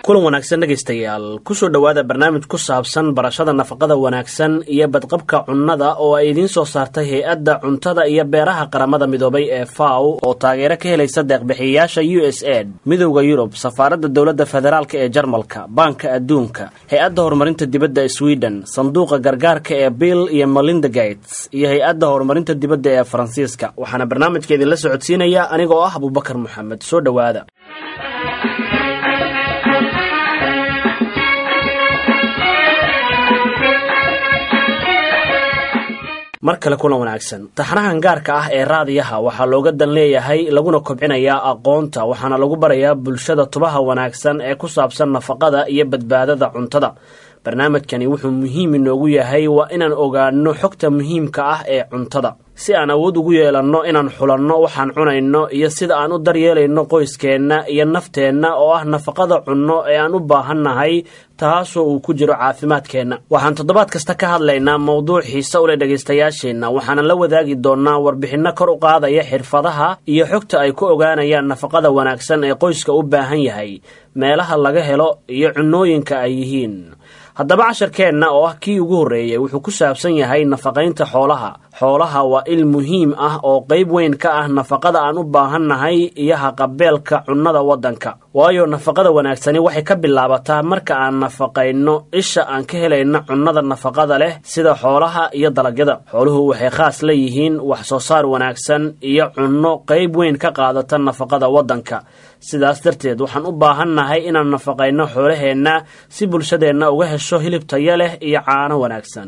kulan wanaagsan dhageystayaal kusoo dhawaada barnaamij ku saabsan barashada nafaqada wanaagsan iyo badqabka cunnada oo ay idiin soo saartay hay-adda cuntada iyo beeraha qaramada midoobay ee FAO oo taageero ka helaysa deeq-bixiyayaasha USAID, midowda Yurub, safaaradda dowladda federaalka ee Jarmalka, Banka Adduunka, hay-adda horumarinta dibadda ee Sweden, sanduuqa gargaarka ee Bill iyo Melinda Gates iyo hay-adda horumarinta dibadda ee Faransiiska. waxaana barnaamijkeedii la socodsiinaya anigoo ah Abubakar Maxamed. soo dhawaada. mar kale kulan wanaagsan. taxanahan gaarka ah ee raadiyaha waxaa looga dan leeyahay laguna kobcinayaa aqoonta, waxaana lagu barayaa bulshada tubaha wanaagsan ee ku saabsan nafaqada iyo badbaadada cuntada. barnaamijkani wuxuu muhiim inoogu yahay waa inaan ogaano xogta muhiimka ah ee cuntada, si aan awood ugu yeelanno inaan xulanno waxaan cunayno iyo sida aan u daryeelayno qoyskeenna iyo nafteenna oo ah nafaqada cunno ee aan u baahannahay, taasoo uu ku jiro caafimaadkeenna. waxaan toddobaad kasta ka hadlaynaa mowduuc xiise u leh dhegaystayaasheenna, waxaana la wadaagi doonnaa warbixinno kor u qaadaya xirfadaha iyo xogta ay ku ogaanayaan nafaqada wanaagsan ee qoyska u baahan yahay, meelaha laga helo iyo cunnooyinka ay yihiin. haddaba casharkeenna oo ah kii ugu horreeyey wuxuu ku saabsan yahay nafaqaynta xoolaha. xoolaha waa il muhiim ah oo qayb weyn ka ah nafaqada aan u baahannahay iyo haqabeelka cunnada waddanka, waayo nafaqada wanaagsani waxay ka bilaabataa marka aan nafaqayno isha aan ka helayna cunnada nafaqada leh sida xoolaha iyo dalagyada. xooluhu waxay khaas la yihiin wax soo saar wanaagsan iyo cunno qayb weyn ka qaadata nafaqada waddanka. sidaas darteed waxaan u baahannahay inaan nafaqayno xoolaheenna si bulshadeenna uga hesho hilib tayo leh iyo caano wanaagsan.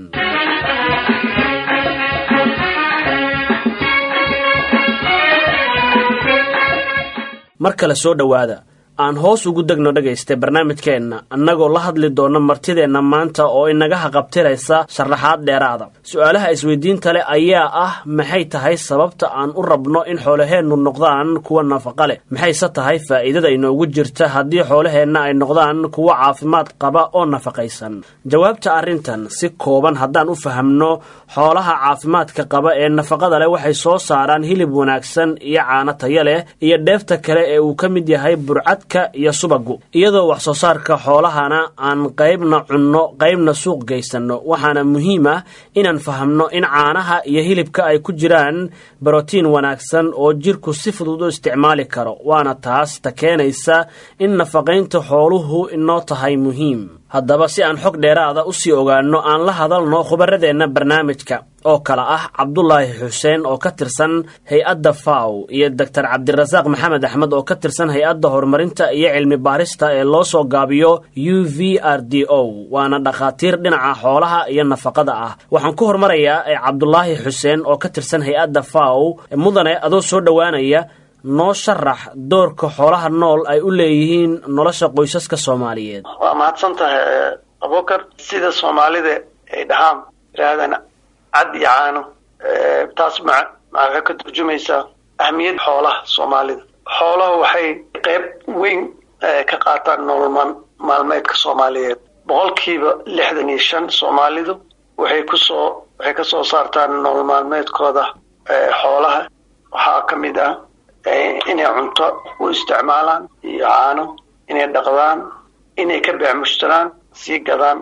mar kale soo dhawaada. aan hoos ugu degno dhegaysta barnaamijkeenna annagoo la hadli doona martideenna maanta oo inaga haqabtiraysa sharaxaad dheeraada. su-aalaha isweydiinta leh ayaa ah, maxay tahay sababta aan u rabno in xoolaheennu noqdaan kuwa nafaqa leh? maxayse tahay faa'iidada inoogu jirta haddii xoolaheenna ay noqdaan kuwa caafimaad qaba oo nafaqaysan? jawaabta arrintan si kooban haddaan u fahamno, xoolaha caafimaadka qaba ee nafaqada leh waxay soo saaraan hilib wanaagsan iyo caano tayo leh iyo dheefta kale ee uu ka mid yahay burcad iyo subagu. iyadoo wax soo saarka xoolahana aan qaybna cunno qaybna suuq geysanno, waxaana muhiim ah inaan fahamno in caanaha iyo hilibka ay ku jiraan borotiin wanaagsan oo jirku si fudud u isticmaali karo, waana taas ta keenaysa in nafaqaynta xooluhu inoo tahay muhiim. haddaba si aan xog dheeraada u sii ogaanno, aan la hadalno khubaradeenna barnaamijka oo kale ah Cabdulaahi Xuseen oo ka tirsan hay-adda FAO iyo Dr. Cabdirasaaq Maxamed Axmed oo ka tirsan hay-adda horumarinta iyo cilmi baarista ee loo soo gaabiyo UVRDO, waana dhakhaatiir dhinaca xoolaha iyo nafaqada ah. waxaan ku hormarayaa Cabdulaahi Xuseen oo ka tirsan hay-adda FAO. mudane adoo soo dhowaanaya, noo sharax doorka xoolaha nool ay u leeyihiin nolosha qoysaska Soomaaliyeed. waa mahadsantahay Abubakar. sida Soomaalida ay dhahaan yiraahdaan cad iyo caano, taas maxay ka turjumaysaa ahmiyadda xoolaha Soomaalida. xooluhu waxay qayb weyn ka qaataan nolol maalmeedka Soomaaliyeed. 65% Soomaalidu waxay ka soo saartaan nolol maalmeedkooda xoolaha. waxaa ka mid ah inay cunto u isticmaalaan iyo caano, inay dhaqdaan, inay ka beecmushtaraan, sii gadaan.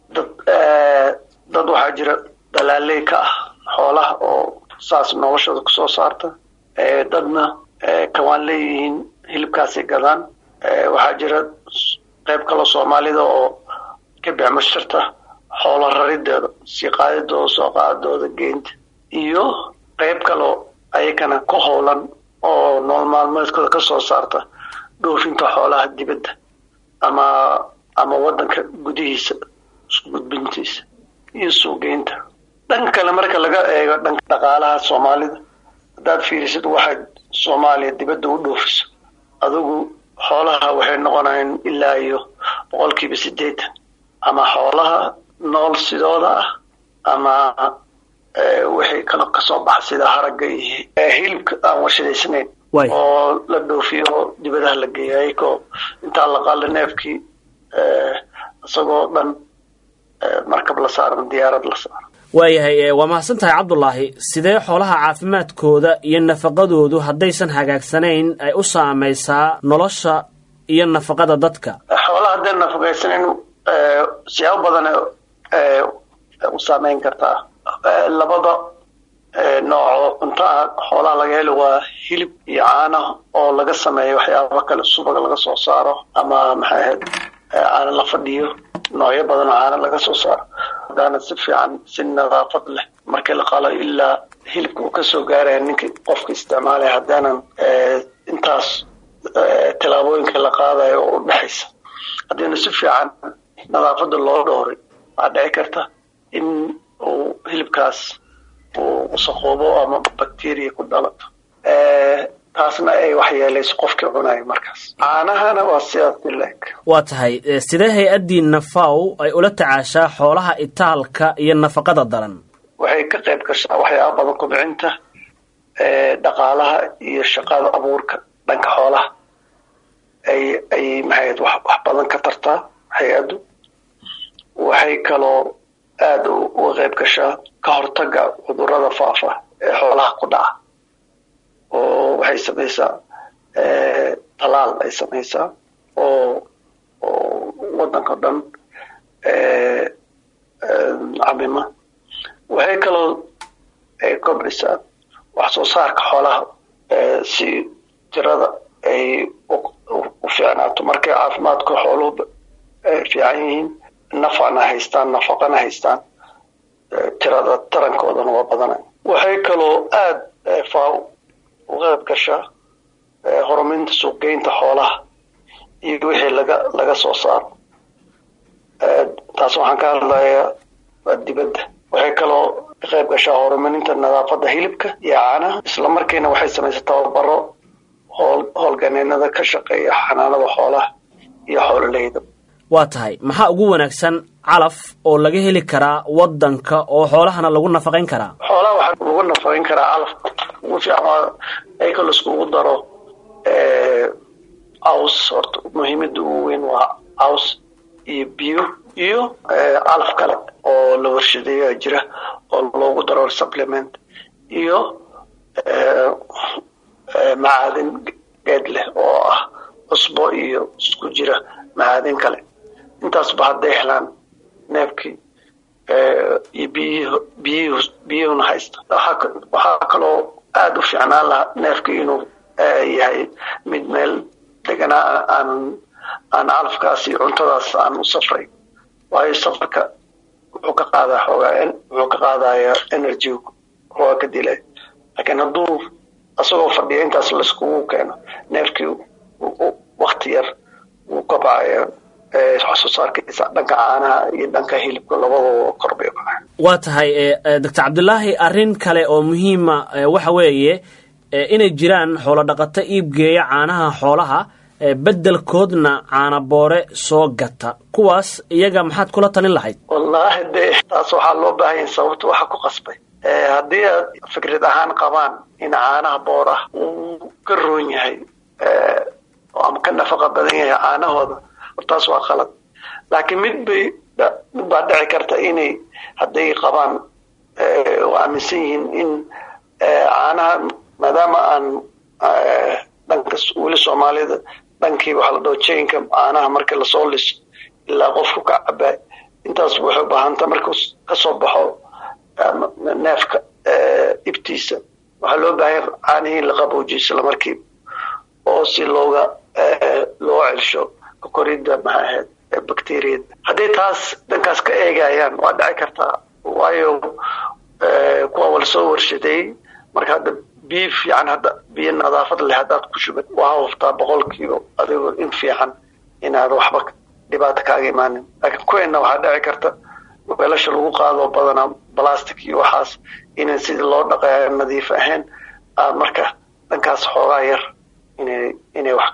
dad waxaa jira dalaaley ka ah xoolaha oo saas noloshooda ku soo saarta. dadna kawaan leeyihiin hilibkaasay gadaan. waxaa jira qayb kaloo Soomaalida oo ka beecmushtarta xoolo rarideeda, sii qaadidooda, soo qaadidooda, geynta, iyo qayb kaloo ayakana ku howlan oo nolol maalmeedkooda ka soo saarta dhoofinta xoolaha dibadda ama waddanka gudihiisa, isku gudbintiisa iyo suuqgeynta. dhanka kale marka laga eego dhanka dhaqaalaha Soomaalida, haddaad fiirisid waxa Soomaaliya dibadda u dhoofiso, adigu xoolaha waxay noqonayaan ilaa iyo 80% ama xoolaha nool sidooda ah ama waxay kala ka soo baxa sida haragga iyo hilibka aan warshadaysnayn oo la dhoofiyo dibadaha la geeyay ko inta la qaal neefkii isagoo dhan markab la saaran, diyaarad la saaran. waayahay waa mahadsantahay Cabdulaahi. sidee xoolaha caafimaadkooda iyo nafaqadoodu haddaysan hagaagsanayn ay u saamaysaa nolosha iyo nafaqada dadka? xoolaha xoolaha hadday nafaqaysanin siyaabo badan u saameyn kartaa. Labada nooc cuntada xoolaha laga helo waa hilib iyo caano oo laga sameeyo waxyaabo kale, subag laga soo saaro ama maxay ahayd caano la fadhiyo, noocyo badan oo caano laga soo saaro. haddaana si fiican si nadaafad leh markii la qalo ilaa hilibka uu kasoo gaaraya ninkii qofka isticmaalaya, haddaanan intaas tilaabooyinka la qaadayo oo u dhexaysa haddiina si fiican nadaafadda loo dhowray, waxaa dhici karta in uu hilibkaas uu wasaqoobo ama bacteria ku dhalato, taasna ay waxyeelayso qofkii cunayo markaas. caanahana waa sidaas leeg. waa tahay sidee hay-addiina FAO ay ula tacaashaa xoolaha itaalka iyo nafaqada daran? waxay ka qayb gashaa waxyaaba badan kobcinta dhaqaalaha iyo shaqada abuurka dhanka xoolaha. ay maxay wax badan ka tartaa hay-addu. waxay kaloo aad uga qayb gashaa ka hortagga cudurrada faafa ee xoolaha ku dhaca, oo waxay samaysaa talaal ay samaysaa oo waddanka dhan camima. waxay kaloo kobcisaa wax soo saarka xoolaha si tirada ay u fiicnaato. markay caafimaadka xooluhu fiican yihiin, nafaqana haystaan, tirada tarankoodana waa badanay. waxay kaloo aad FAO uga qayb gashaa horumarinta suuqgeynta xoolaha iyo wixii laga soo saaro. taas waxaan ka hadlayaa dibadda. waxay kaloo ka qayb gashaa horumarinta nadaafadda hilibka iyo caanaha. isla markiina waxay samaysaa tababaro howlganeenada ka shaqeeya xanaanada xoolaha iyo xoololeyda. waa tahay maxaa ugu wanaagsan calaf oo laga heli karaa waddanka oo xoolahana lagu nafaqayn karaa? xoolaha waxaa lagu nafaqayn karaa calaf ugu fiican waa ayka laiskugu daro caws. horta muhiimada ugu weyn waa caws iyo biyo iyo calaf kale oo la warshadeeyo jira oo loogu daro supplement iyo macaadin geed leh oo ah cusbo iyo isku jira macaadin kale. intaasba hadday helaan neefkii iyo biyuhuna haysta, waxaa kaloo aad u fiicnaan lahaa neefkii inuu yahay mid meel deganaa aan calafkaasi cuntadaas aan u safrayn, waayo safarka wuxuu ka qaadaya energy waa ka dilay. laakiin hadduu asagoo fadhiya intaas laiskugu keeno, neefkii wakti yar wuu kabacaya wax soo saarkiisa dhanka caanaha iyo dhanka hilibka labadooda kor bay u kacaan. waa tahay Dr. Cabdulaahi, arrin kale oo muhiima waxa weeye inay jiraan xoolo dhaqato iibgeeya caanaha xoolaha beddelkoodna caana boore soo gata. kuwaas iyaga maxaad kula talin lahayd? wallaahi dee taas waxaa loo baahan yahay, sababta waxa ku qasbay. haddii aad fikrad ahaan qabaan in caanaha boor ah uu ka roon yahay ama ka nafaqa badan yahay caanahooda, taas waa qalad. laakiin mid baa dhici karta inay hadday qabaan oo aaminsan yihiin in caanaha maadaama aan dhanka weli Soomaalida dhankii waxa la dhaho chainka caanaha marka lasoo liso ilaa qofku ka cabaa, intaas wuxuu baahanta markuu ka soo baxo neefka ibtiisa waxaa loo baahan caanihii la qaboojiyo isla markiiba oo si loo celsho koridda maxay ahayd bacteriyada. hadday taas dhankaas ka eegayaan waa dhici kartaa, waayo kuwa wala soo warshadeeyey. marka hadda biyo fiican, hadda biyo nadaafad leh haddaad ku shubad waa huftaa 100% adigoo in fiican inaad waxba dhibaato kaaga imaanin. laakiin kuweena waxaa dhici karta weelasha lagu qaado badanaa plastic iyo waxaas inaan sidii loo dhaqayo nadiif ahayn, marka dhankaas xoogaa yar inay wax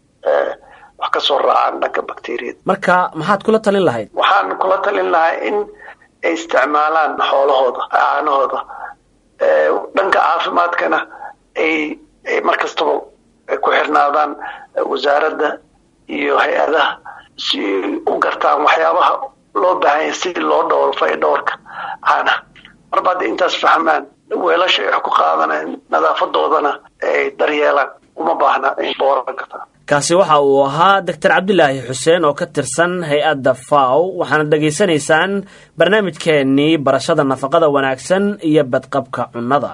ka soo raacaan dhanka bacteriyada. marka maxaad kula talin lahayd? waxaan kula talin lahaa in ay isticmaalaan xoolahooda caanahooda. dhanka caafimaadkana ay markastaba ku xirnaadaan wasaaradda iyo hay-adaha si u gartaan waxyaabaha loo baahan yahay si loo dhowrfay dhowrka caanaha. marba hadday intaas fahmaan, weelasha ay wax ku qaadanayaan nadaafadoodana ay daryeelaan, uma baahna in booran kartaa. kaasi waxa uu ahaa Dr. Cabdilaahi Xuseen oo ka tirsan hay'adda FAO. waxaana dhageysanaysaan barnaamijkeennii barashada nafaqada wanaagsan iyo badqabka cunnada.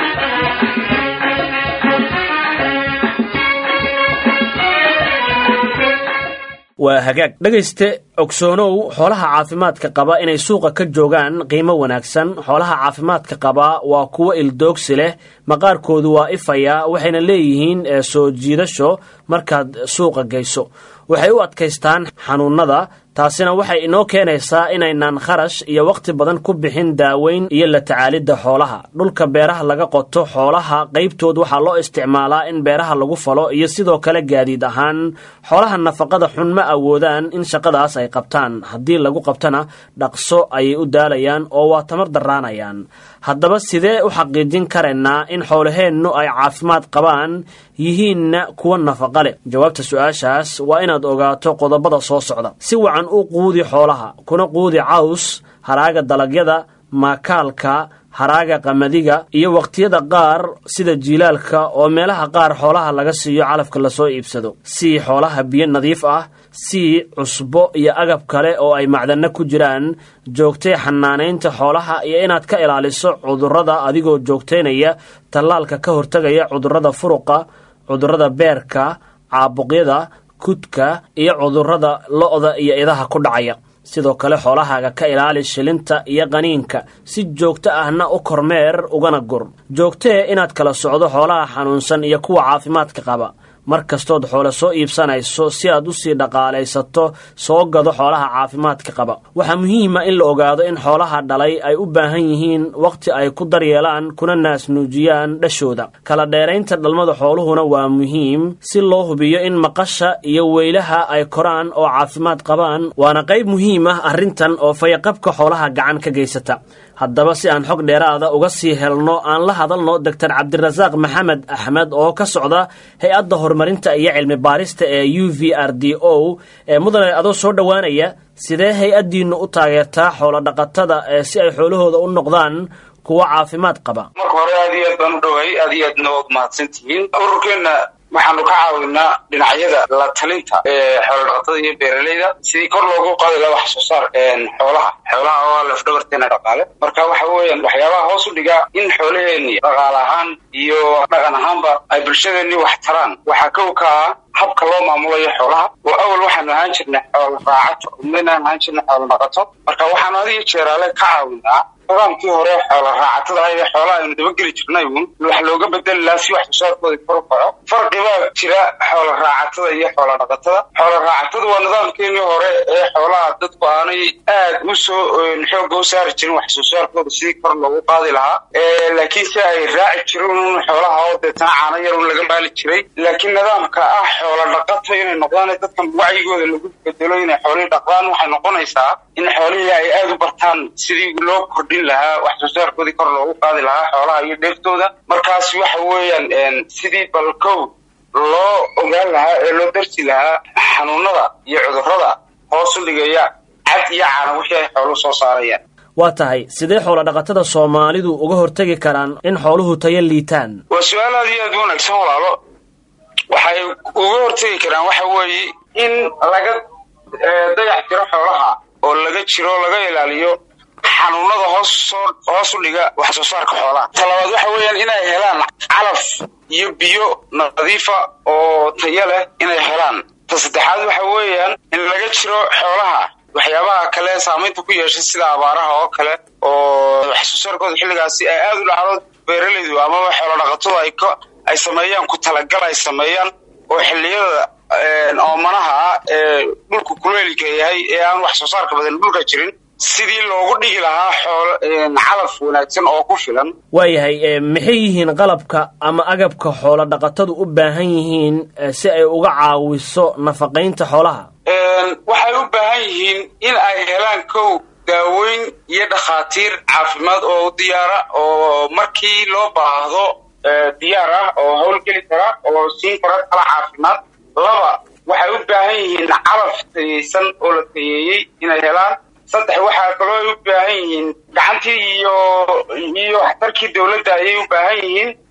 waa hagaag dhagayste ogsoonow xoolaha caafimaadka qaba inay suuqa ka joogaan qiimo wanaagsan. xoolaha caafimaadka qaba waa kuwo ildoogsi leh, maqaarkoodu waa ifaya, waxayna leeyihiin soo jiidasho markaad suuqa geyso. waxay u adkaystaan xanuunada, taasina waxay inoo keenaysaa inaynaan kharash iyo waqti badan ku bixin daaweyn iyo la tacaalidda xoolaha. dhulka beeraha laga qoto xoolaha qaybtood waxaa loo isticmaalaa in beeraha lagu falo iyo sidoo kale gaadiid ahaan. xoolaha nafaqada xun ma awoodaan in shaqadaas ay qabtaan. haddii lagu qabtana dhaqso ayay u daalayaan oo waa tamar daraanayaan. haddaba sidee u xaqiijin karaynaa in xoolaheennu ay caafimaad qabaan yihiinna kuwa nafaqa leh? jawaabta su-aashaas waa inaad ogaato qodobada soo socda. si wacan u quudi xoolaha, kuna quudi caws, haraaga dalagyada, maakaalka, haraaga qamadiga iyo waqtiyada qaar sida jiilaalka oo meelaha qaar xoolaha laga siiyo calafka lasoo iibsado. sii xoolaha biyo nadiif ah, sii cusbo iyo agab kale oo ay macdano ku jiraan. joogtay xanaanaynta xoolaha iyo inaad ka ilaaliso cudurrada adigoo joogtaynaya tallaalka ka hortagaya cudurrada furuqa, cudurrada beerka, caabuqyada, kudka iyo cudurrada lo'da iyo idaha ku dhacaya. sidoo kale xoolahaaga ka ilaali shilinta iyo qaniinka. si joogto ahna u kormeer ugana gur. joogtee inaad kala socdo xoolaha xanuunsan iyo kuwa caafimaadka qaba. mar kastood xoolo soo iibsanayso si aad u sii dhaqaalaysato, soo gado xoolaha caafimaadka qaba. waxaa muhiima in la ogaado in xoolaha dhalay ay u baahan yihiin waqti ay ku daryeelaan kuna naasnuujiyaan dhashooda. kala dheeraynta dhalmada xooluhuna waa muhiim si loo hubiyo in maqasha iyo weylaha ay koraan oo caafimaad qabaan. waana qayb muhiim ah arrintan oo fayaqabka xoolaha gacan ka geysata. haddaba si aan xog dheeraada uga sii helno aan la hadalno Dr. Cabdirasaaq Maxamed Axmed oo ka socda hay-adda horumarinta iyo cilmi baarista ee UVRDO. mudane adoo soo dhowaanaya, sidee hay-addiinnu u taageertaa xoolo dhaqatada si ay xoolahooda u noqdaan kuwa caafimaad qaba? marka hore aad iyo aad baan u dhoway, aad iyo aadna waad mahadsantihiin. ururkeenna waxaanu ka caawinaa dhinacyada la talinta xoolo dhaqatada iyo beeralayda sidii kor loogu qaadi lahaa wax soo saar xoolaha oo lafdhabarteena dhaqaale. marka waxa weeyaan waxyaabaha hoos u dhiga in xoolaheenni dhaqaale ahaan iyo dhaqan ahaanba ay bulshadeenni wax taraan waxaa kow ka ah habka loo maamulayo xoolaha. oo awal waxaanu ahaan jirnay xoolo raacato, midnaan ahaan jirnay xoolo dhaqato. marka waxaanu adiga jeeraale ka caawinaa nidaamkii hore xoolo raacatada iyo xoolaha aynu dabageli jirnay wax looga bedeli lahaa si wax soo saarkooda kor u kaco. farqibaa jira xoolo raacatada iyo xoolo dhaqatada. xoolo raacatada waa nidaamkeenii hore ee xoolaha dadku aanay aad u soo xoogga u saari jirin wax soo saarkooda sidii kor loogu qaadi lahaa. laakiin si ay raaci jireen xoolaha oo deetana caano yar laga maali jiray. laakiin nidaamka ah xoolo dhaqato inay noqdaan dadkan wacyigooda lagu bedelo inay xoolihii dhaqdaan waxay noqonaysaa in xoolihii ay aad u bartaan sidii loo kordhin lahaa wax soo saarkoodii kor loogu qaadi lahaa xoolaha iyo dheeftooda. markaas waxa weeyaan sidii balkow loo ogaan lahaa ee loo darsi lahaa xanuunada iyo cudurrada hoos u dhigaya cad iyo caana wixii ay xooluhu soo saarayaan. waa tahay sidee xoolo dhaqatada Soomaalidu uga hortagi karaan in xooluhu tayo liitaan? waa su'aal aad iyo aad u wanaagsan walaalo. waxay uga hortagi karaan waxa weeye in laga dayactiro xoolaha oo laga ilaaliyo xanuunada hoos u dhiga wax soo saarka xoolaha. talabaad waxa weeyaan inay helaan calaf iyo biyo nadiifa oo tayo leh inay helaan. saddexaad waxa weeyaan in laga jiro xoolaha waxyaabaha kale saamaynta ku yeesha sida abaaraha oo kale oo wax soo saarkooda xilligaasi ay aad u dhacdo. beeralaydu ama xoolo dhaqatada ay sameeyaan ku talagal ay sameeyaan oo xilliyada oomanaha ee dhulku kuleelka yahay ee aan wax soo saarka badan dhulka jirin sidii loogu dhigi lahaa xoolo calaf wanaagsan oo ku filan. waayahay maxay yihiin qalabka ama agabka xoolo dhaqatadu u baahan yihiin si ay uga caawiso nafaqaynta xoolaha? waxay u baahan yihiin in ay helaan kow daaweyn iyo dhakhaatiir caafimaad oo diyaara oo markii loo baahdo diyaar ah oo howlgeli kara oo siin kara tala caafimaad. laba waxay u baahan yihiin calaf tayeysan oo la tayeeyey inay helaan. saddex waxaa kaloo ay u baahan yihiin gacantii iyo waxtarkii dawladda ayay u baahan yihiin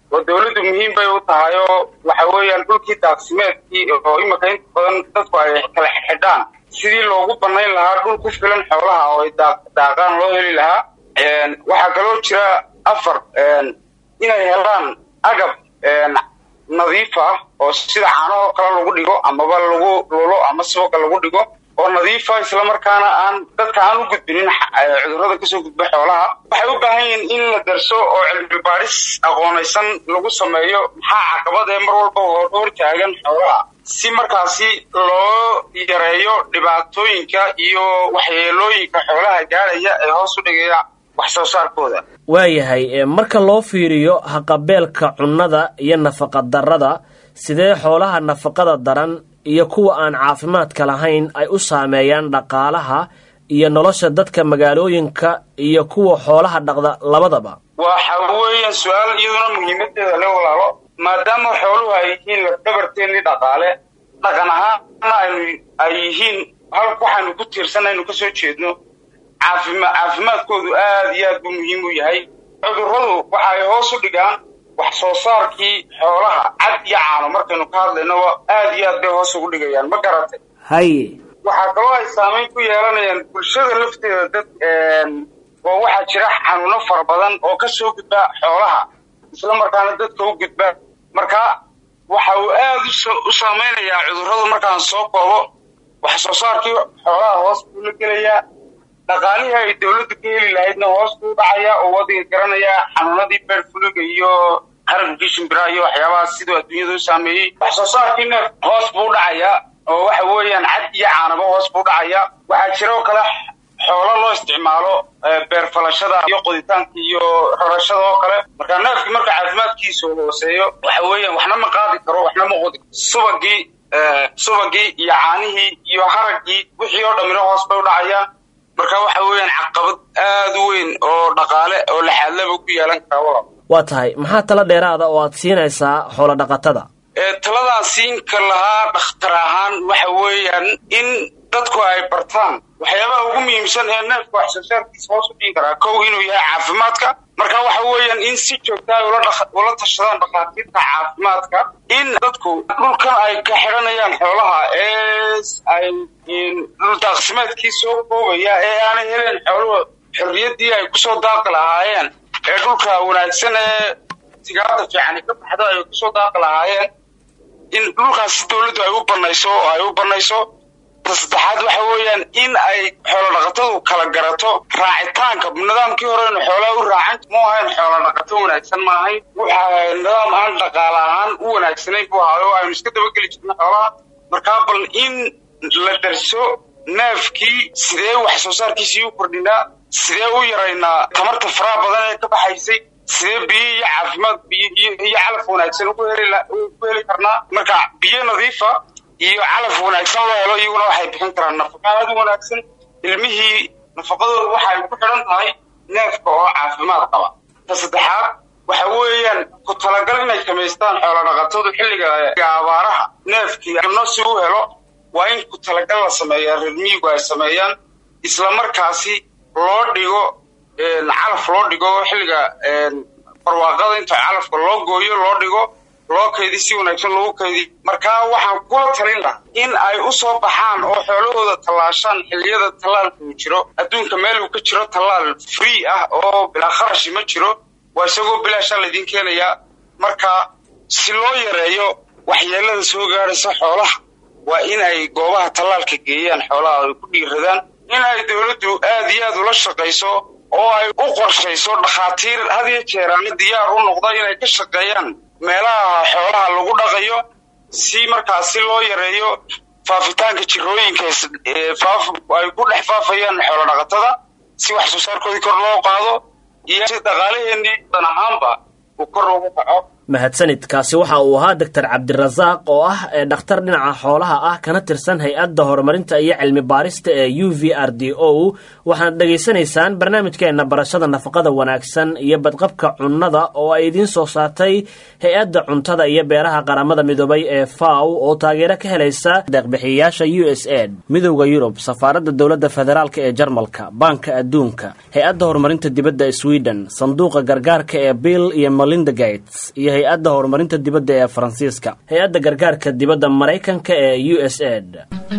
oo dawladdu muhiim bay u tahay oo waxa weeyaan dhulkii daaqsimeedkii oo imika inta badan dadku ay kala xidhaan sidii loogu banayn lahaa dhul ku filan xoolaha oo ay daaqaan loo heli lahaa. waxaa kaloo jira afar inay helaan agab nadiif ah oo sida caanaha kale lagu dhigo amaba lagu lulo ama suuqa lagu dhigo oo nadiif ah isla markaana aan dadka aan u gudbinin cudurrada kasoo gudba xoolaha. waxay u baahan yihiin in la darso oo cilmi baadhis aqoonaysan lagu sameeyo maxaa caqabad ee mar walba hor taagan xoolaha si markaasi loo yareeyo dhibaatooyinka iyo waxyeelooyinka xoolaha gaaraya ee hoos u dhigaya wax soo saarkooda. waayahay marka loo fiiriyo haqabeelka cunnada iyo nafaqa darrada sidee xoolaha nafaqada daran iyo kuwa aan caafimaadka lahayn ay u saameeyaan dhaqaalaha iyo nolosha dadka magaalooyinka iyo kuwa xoolaha dhaqda labadaba? waxa weeyaan su-aal iyaduna muhiimadeeda le walaalo maadaama xooluhu ay yihiin lafdabarteennii dhaqaale dhaqan ahaana ay yihiin halka waxaanu ku tiirsanaynu kasoo jeedno caafimaadkoodu aad iyo aad buu muhiim u yahay. cudurradu waxa ay hoos u dhigaan wax soo saarkii xoolaha cad iyo caano markaynu ka hadlayno aad iyo aad bay hoos ugu dhigayaan ma garatay. haye waxaa kaloo ay saamayn ku yeelanayaan bulshada lafteeda dad oo waxaa jira xanuuno fara badan oo kasoo gudba xoolaha isla markaana dadka u gudba marka waxa uu aad u saameynayaa cudurradu markaan soo koobo wax soo saarkii xoolaha hoos buu la gelayaa dhaqaalihii ay dawladdu ka heli lahaydna hoos buu dhacaya oo wadiga garanaya xanuunadii beerfuliga iyo haragkii shimbiraha iyo waxyaabahaas siduu adduunyada u saameeyey wax soo saarkiina hoos buu dhacaya oo waxa weeyaan cad iyo caanaba hoos buu dhacaya. waxaa jira oo kale xoolo loo isticmaalo beer falashada iyo qoditaanka iyo rarashada oo kale marka neefkii marka caafimaadkiisa hooseeyo waxa weeyaan waxna ma qaadi karo waxna ma qodi subagii iyo caanihii iyo haraggii wixii oo dhamina hoos bay u dhacayaan marka waxa weeyaan caqabad aad u weyn oo dhaqaale oo laxaadlaba ku yeelan kara walaal. waa tahay maxaa tala dheeraada oo aad siinaysaa xoolo dhaqatada? taladaan siin ka lahaa dhakhtar ahaan waxa weeyaan in dadku ay bartaan waxyaabaha ugu muhiimsan ee neefka wax soo saarkiisa hoos u dhigi karaa kow inuu yahay caafimaadka marka waxa weeyaan in si joogta ah ula tashadaan dhakhaatiirta caafimaadka in dadku dhulkan ay ka xiranayaan xoolaha ee ay dhul daaqsimeedkii soo koobaya ee aanay helin xooluhu xorriyaddii ay kusoo daaqi lahaayeen ee dhulka wanaagsan ee sigaarta fiican ka baxda ay kusoo daaqi lahaayeen in dhulkaas dawladdu ay u banayso saddexaad waxa weeyaan in ay xoolo dhaqatadu kala garato raacitaanka nidaamkii hore inu xoolaha u raacan mu ahayn xoolo dhaqato wanaagsan ma ahayn waxa nidaam aan dhaqaale ahaan u wanaagsanayn buu ahaa oo aynu iska dabageli jirna xoolaha markaa bal in la darso neefkii sidee wax soo saarkiisii u kordhinaa sidee u yaraynaa tamarta faraha badan ee ka baxaysay sidee biyo iyo caafimaad iyo calaf wanaagsan ugu heli karnaa marka biyo nadiifa iyo calaf wanaagsan loo helo iyaguna waxay bixin karaan nafaqa aad u wanaagsan ilmihii nafaqadooda waxay ku xidhan tahay neefka oo caafimaad qaba. ta saddexaad waxa weeyaan ku talagal inay samaystaan xoolo dhaqatadu xilliga abaaraha neefkii cunno si u helo waa in ku talagal la sameeyaa reer miyigu ay sameeyaan isla markaasi loo dhigo calaf loo dhigo xilliga barwaaqada inta calafka loo gooyo loo dhigo loo kaydi si wanaagsan loogu kaydi markaa waxaan kula talin lahaa in ay u soo baxaan oo xoolahooda tallaashaan xilliyada tallaalka uu jiro adduunka meel uu ka jiro tallaal free ah oo bilaa kharashi ma jiro waa isagoo bilaashaa laydin keenayaa marka si loo yareeyo waxyeelada soo gaadhaysa xoolaha waa in ay goobaha tallaalka geeyaan xoolaha ay ku dhiiradaan in ay dawladdu aad iyo aad ula shaqayso oo ay u qorshayso dhakhaatiir had iyo jeer aan diyaar u noqda inay ka shaqeeyaan meelaha xoolaha lagu dhaqayo si markaas si loo yareeyo faafitaanka jirooyinka ay ku dhex faafayaan xoolo dhaqatada si wax soo saarkoodii kor loo qaado iyo si dhaqaalaheennii dan ahaanba uu kor ugu kaco. mahadsanid kaasi waxa uu ahaa doctor cabdirasaaq oo ah dhakhtar dhinaca xoolaha ah kana tirsan hay-adda horumarinta iyo cilmi baarista ee UVRDO. waxaad dhegaysanaysaan barnaamijkeena barashada nafaqada wanaagsan iyo badqabka cunnada oo ay idiin soo saartay hay-adda cuntada iyo beeraha qaramada midoobay ee FAO oo taageero ka helaysa deeqbixiyayaasha USAID, midowda Yurub, safaaradda dowladda federaalka ee Jarmalka, Baanka Adduunka, hay-adda horumarinta dibadda ee Sweden, sanduuqa gargaarka ee Bill iyo Melinda Gates iyo hay-adda horumarinta dibadda ee Faransiiska, hay-adda gargaarka dibadda Maraykanka ee USAID.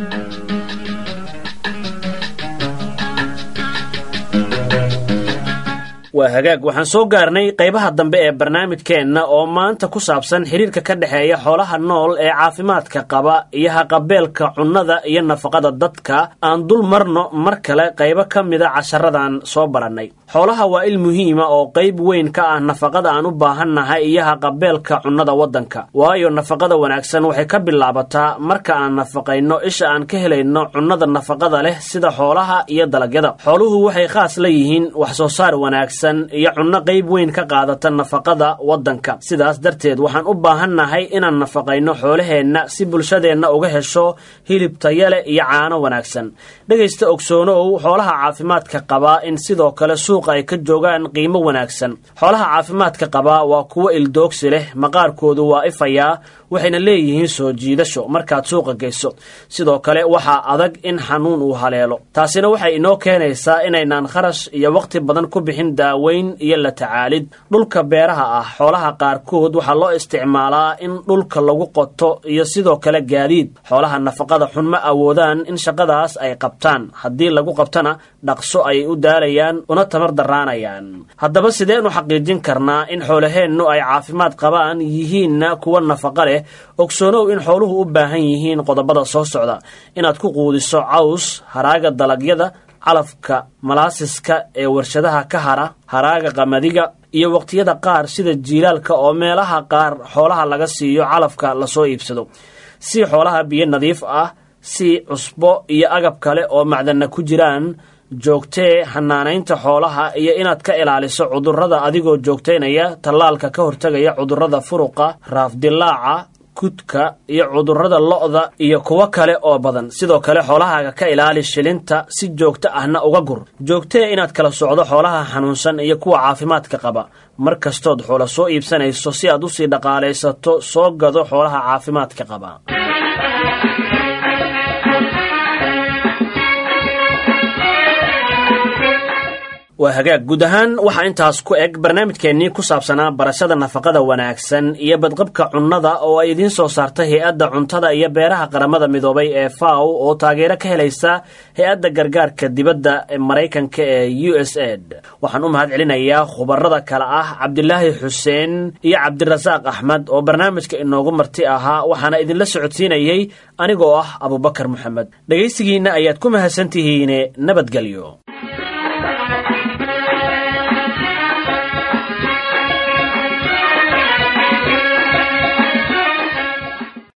waa hagaag, waxaan soo gaarnay qaybaha dambe ee barnaamijkeenna oo maanta ku saabsan xiriirka ka dhexeeya xoolaha nool ee caafimaadka qaba iyo haqabeelka cunnada iyo nafaqada dadka. aan dul marno mar kale qaybo ka mida casharadan soo barannay. xoolaha waa il muhiima oo qayb weyn ka ah nafaqada aan u baahannahay iyo haqabeelka cunnada waddanka, waayo nafaqada wanaagsan waxay ka bilaabataa marka aan nafaqayno isha aan ka helayno cunnada nafaqada leh sida xoolaha iyo dalagyada. xooluhu waxay khaas la yihiin wax soo saar wanaagsan iyo cunno qayb weyn ka qaadata nafaqada waddanka. sidaas darteed waxaan u baahannahay inaan nafaqayno xoolaheenna si bulshadeenna uga hesho hilib tayo leh iyo caano wanaagsan. dhegaysta ogsoonow, xoolaha caafimaadka qaba in sidoo kale suuqa ay ka joogaan qiimo wanaagsan. xoolaha caafimaadka qaba waa kuwo ildoogsi leh, maqaarkoodu waa ifayaa, waxayna leeyihiin soo jiidasho markaad suuqa geyso. sidoo kale waxaa adag in xanuun uu haleelo. taasina waxay inoo keenaysaa inaynaan kharash iyo waqti badan ku bixin daaweyn iyo la tacaalid. dhulka beeraha ah, xoolaha qaarkood waxaa loo isticmaalaa in dhulka lagu qoto iyo sidoo kale gaadiid. xoolaha nafaqada xun ma awoodaan in shaqadaas ay qabtaan. haddii lagu qabtana dhaqso ayay u daalayaan una tamar daraanayaan. haddaba sideen u xaqiijin karnaa in xoolaheennu ay caafimaad qabaan, yihiinna kuwa nafaqa leh? ogsoonow in xooluhu u baahan yihiin qodobada soo socda: inaad ku quudiso caws, haraaga dalagyada, calafka malaasiska ee warshadaha ka hara, haraaga qamadiga, iyo waqtiyada qaar sida jiilaalka oo meelaha qaar xoolaha laga siiyo calafka lasoo iibsado. si xoolaha biyo nadiif ah, si cusbo iyo agab kale oo macdanna ku jiraan. joogtee xanaanaynta xoolaha iyo inaad ka ilaaliso cudurrada adigoo joogtaynaya tallaalka ka hortagaya cudurrada furuqa, raafdilaaca, kudka iyo cudurrada lo'da iyo kuwo kale oo badan. sidoo kale xoolahaaga ka ilaali shilinta, si joogto ahna uga gur. joogtee inaad kala socdo xoolaha xanuunsan iyo kuwa caafimaadka qaba. mar kastood xoola soo iibsanayso si aad usii dhaqaalaysato, soo gado xoolaha caafimaadka qaba. waa hagaag, guud ahaan waxaa intaas ku eg barnaamijkeennii ku saabsanaa barashada nafaqada wanaagsan iyo badqabka cunnada oo ay idiin soo saartay hay-adda cuntada iyo beeraha qaramada midoobay ee FAO oo taageero ka helaysa hay-adda gargaarka dibadda ee Maraykanka ee USAID. waxaan u mahad celinayaa khubarada kale ah Cabdilaahi Xuseen iyo Cabdirasaaq Axmed oo barnaamijka inoogu marti ahaa, waxaana idinla socodsiinayay anigoo ah Abubakar Maxamed. dhegaysigiinna ayaad ku mahadsantihiin. nabadgelyo.